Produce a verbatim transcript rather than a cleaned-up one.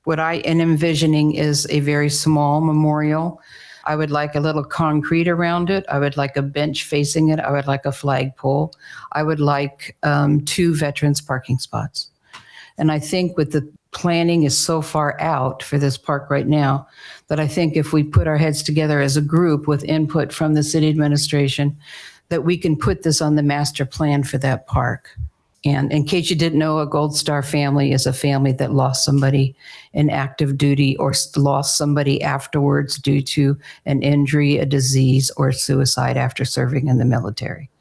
What I am envisioning is a very small memorial. I would like a little concrete around it. I would like a bench facing it. I would like a flagpole. I would like um, two veterans parking spots. And I think with the planning is so far out for this park right now that I think if we put our heads together as a group with input from the city administration, that we can put this on the master plan for that park. And in case you didn't know, a Gold Star family is a family that lost somebody in active duty or lost somebody afterwards due to an injury, a disease, or suicide after serving in the military.